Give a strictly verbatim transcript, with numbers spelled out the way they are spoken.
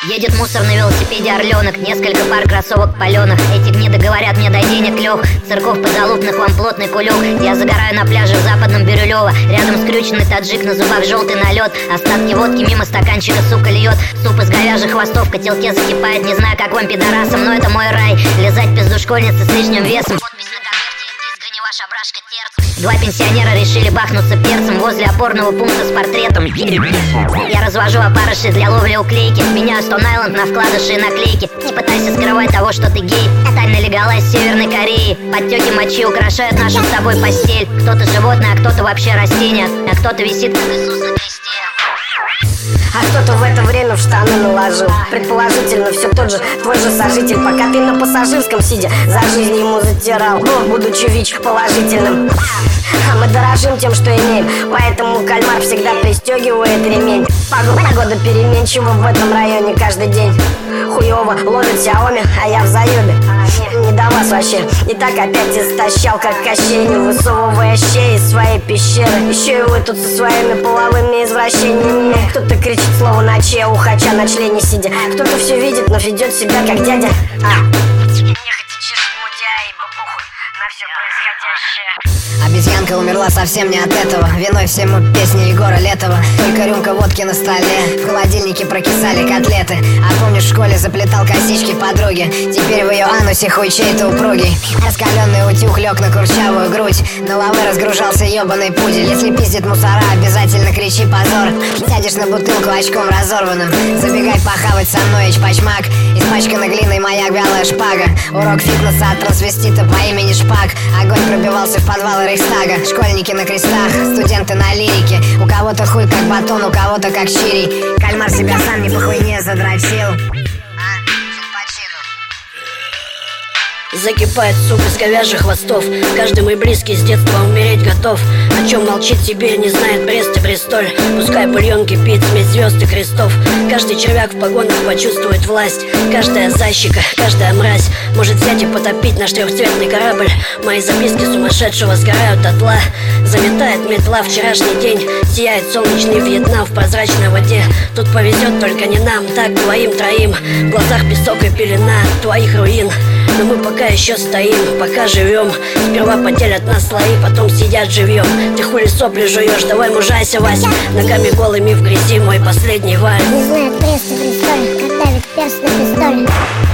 Едет мусор на велосипеде орленок, несколько пар кроссовок паленых. Эти гниды говорят мне: дай денег, лег. Церков подзалупных, вам плотный кулек. Я загораю на пляже в западном Бирюлево. Рядом скрюченный таджик, на зубах желтый налет. Остатки водки мимо стаканчика, сука, льет. Суп из говяжьих хвостов в котелке закипает. Не знаю, как вам, пидорасам, но это мой рай. Лизать пизду школьницы с лишним весом. Два пенсионера решили бахнуться перцем возле опорного пункта с портретом. Я развожу опарыши для ловли уклейки. Меняю Stone Island на вкладыши и наклейки. Не пытайся скрывать того, что ты гей. Тайна легалайз в Северной Корее. Подтеки мочи украшают нашу с тобой постель. Кто-то животное, а кто-то вообще растение. А кто-то висит, как Иисус на кресте. А кто-то в это время в штаны наложил. Предположительно, все тот же, твой же сожитель. Пока ты на пассажирском сидя, за жизнь ему затирал, будучи ВИЧ положительным. А мы дорожим тем, что имеем, поэтому кальмар всегда пристегивает ремень. Погода переменчива в этом районе каждый день. Хуёво ловит Xiaomi, а я в заёбе. Не до вас вообще. И так опять истощал, как Кощей, не высовывая щей из своей пещеры. Еще и вы тут со своими половыми извращениями. Кто-то кричит слово ночи, а у хача на члене сидя. Кто-то все видит, но ведет себя как дядя. А. Нехотя чешет мудя, ибо похуй на все происходящее. Обезьянка умерла совсем не от этого. Виной всему песни Егора Летова. Только рюмка водки на столе. В холодильнике прокисали котлеты. А помнишь, в школе заплетал косички подруги? Теперь в ее анусе хуй чей-то упругий. Раскаленный утюг лег на курчавую грудь. На лавы разгружался ебаный пудель. Если пиздит мусора, обязательно кричи позор. Сядешь на бутылку очком разорванным. Забегай похавать со мной, эчпачмак. Испачкана глиной моя вялая шпага. Урок фитнеса от трансвестита по имени Шпак. Огонь пробивался в подвалы Рейхстага. Школьники на крестах, студенты на лирике. У кого-то хуй как батон, у кого-то как чирий. Кальмар себя сам не по хуйне задрочил. Закипает суп из говяжьих хвостов. Каждый мой близкий с детства умереть готов. О чем молчит Сибирь, не знает Брест и Бристоль. Пускай бульон кипит, смесь звезд и крестов. Каждый червяк в погонах почувствует власть. Каждая защика, каждая мразь может взять и потопить наш трехцветный корабль. Мои записки сумасшедшего сгорают дотла. Заметает метла вчерашний день. Сияет солнечный Вьетнам в прозрачной воде. Тут повезет только не нам, так двоим-троим. В глазах песок и пелена твоих руин. Но мы пока еще стоим, пока живем. Сперва поделят нас слои, потом сидят живьем. Ты хули сопли жуешь, давай мужайся, Вась. Ногами голыми в грязи мой последний валь. Не знает Брест и Бристоль, как давит перст на пистоль.